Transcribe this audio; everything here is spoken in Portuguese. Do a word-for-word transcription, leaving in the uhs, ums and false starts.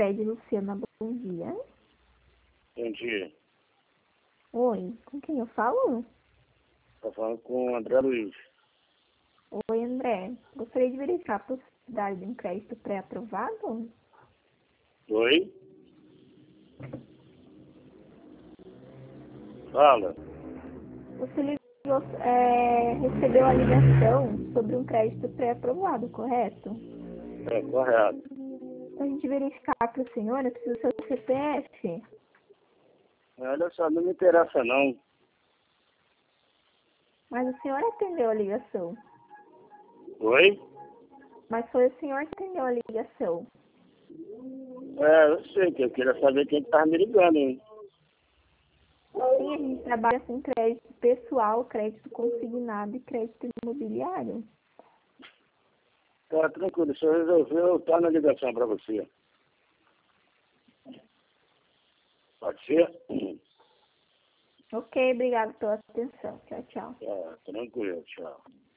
Cicred, Luciana, bom dia. Bom dia. Oi, com quem eu falo? Estou falando com o André Luiz. Oi, André. Gostaria de verificar a possibilidade de um crédito pré-aprovado? Oi? Fala. Você ligou, é, recebeu a ligação sobre um crédito pré-aprovado, correto? É, correto. Para a gente verificar para o senhor, eu preciso do seu C P F. Olha só, não me interessa não. Mas o senhor atendeu a ligação. Oi? Mas foi o senhor que atendeu a ligação. É, eu sei que eu queria saber quem estava me ligando, hein? Sim, a gente trabalha com crédito pessoal, crédito consignado e crédito imobiliário. Tá tranquilo, se eu resolver, eu estou na ligação para você. Pode ser? Ok, obrigado pela atenção. Tchau, tchau. Tá, tranquilo, tchau.